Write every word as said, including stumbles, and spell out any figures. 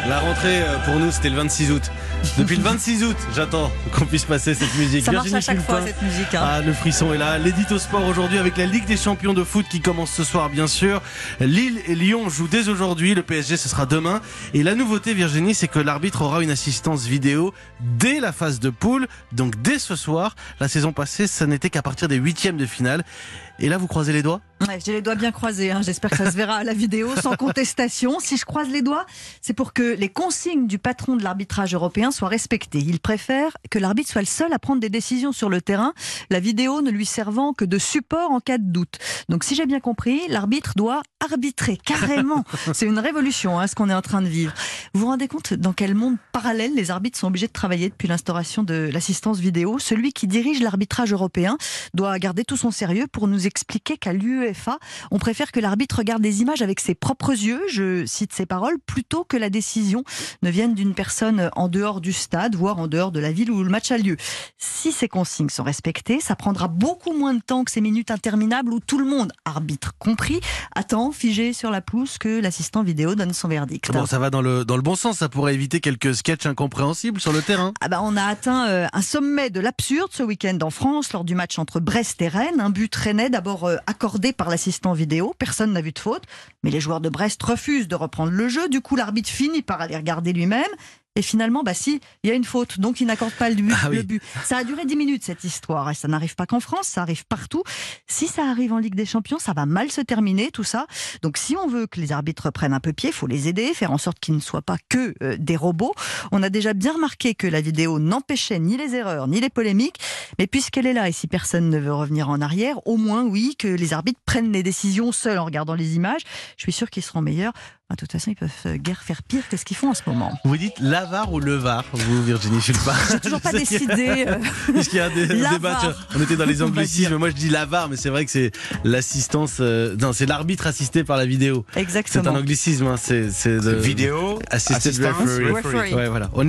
La rentrée pour nous c'était le vingt-six août. Depuis le vingt-six août, j'attends qu'on puisse passer cette musique. Ça marche Virginie à chaque Fulpin. fois cette musique. Hein. Ah, le frisson est là. L'édito sport aujourd'hui avec la Ligue des champions de foot qui commence ce soir bien sûr. Lille et Lyon jouent dès aujourd'hui. Le P S G ce sera demain. Et la nouveauté, Virginie, c'est que l'arbitre aura une assistance vidéo dès la phase de poule. Donc dès ce soir. La saison passée, ça n'était qu'à partir des huitièmes de finale. Et là, vous croisez les doigts ? Ouais, j'ai les doigts bien croisés, hein. J'espère que ça se verra à la vidéo sans contestation. Si je croise les doigts, c'est pour que les consignes du patron de l'arbitrage européen soient respectées. Il préfère que l'arbitre soit le seul à prendre des décisions sur le terrain, la vidéo ne lui servant que de support en cas de doute. Donc si j'ai bien compris, l'arbitre doit arbitrer carrément. C'est une révolution, hein, ce qu'on est en train de vivre. Vous vous rendez compte dans quel monde parallèle les arbitres sont obligés de travailler depuis l'instauration de l'assistance vidéo ? Celui qui dirige l'arbitrage européen doit garder tout son sérieux pour nous expliquer qu'à l'UEFA, on préfère que l'arbitre regarde des images avec ses propres yeux, je cite ses paroles, plutôt que la décision ne vienne d'une personne en dehors du stade, voire en dehors de la ville où le match a lieu. Si ces consignes sont respectées, ça prendra beaucoup moins de temps que ces minutes interminables où tout le monde, arbitre compris, attend figé sur la pelouse que l'assistant vidéo donne son verdict. Bon, ça va dans le, dans le bon sens, ça pourrait éviter quelques sketchs incompréhensibles sur le terrain. Ah bah on a atteint euh, un sommet de l'absurde ce week-end en France lors du match entre Brest et Rennes. Un but rennais d'abord euh, accordé par l'assistant vidéo, personne n'a vu de faute, mais les joueurs de Brest refusent de reprendre le jeu. Du coup, l'arbitre finit par aller regarder lui-même. Et finalement, bah si, il y a une faute, donc il n'accorde pas le but, ah oui. le but. Ça a duré dix minutes cette histoire, et ça n'arrive pas qu'en France, ça arrive partout. Si ça arrive en Ligue des Champions, ça va mal se terminer, tout ça. Donc si on veut que les arbitres prennent un peu pied, il faut les aider, faire en sorte qu'ils ne soient pas que euh, des robots. On a déjà bien remarqué que la vidéo n'empêchait ni les erreurs, ni les polémiques, mais puisqu'elle est là, et si personne ne veut revenir en arrière, au moins, oui, que les arbitres prennent les décisions seuls en regardant les images. Je suis sûr qu'ils seront meilleurs. De toute façon, ils peuvent guère faire pire que ce qu'ils font en ce moment. Vous dites la V A R ou le V A R, vous, Virginie Fulpin ? J'ai toujours pas décidé. Euh... Puisqu'il y a des débats, on était dans les anglicismes. Moi, je dis la V A R, mais c'est vrai que c'est l'assistance. Euh, non, c'est l'arbitre assisté par la vidéo. Exactement. C'est un anglicisme. Hein, c'est, c'est de... vidéo assisted assistance referee. referee. Ouais, voilà. On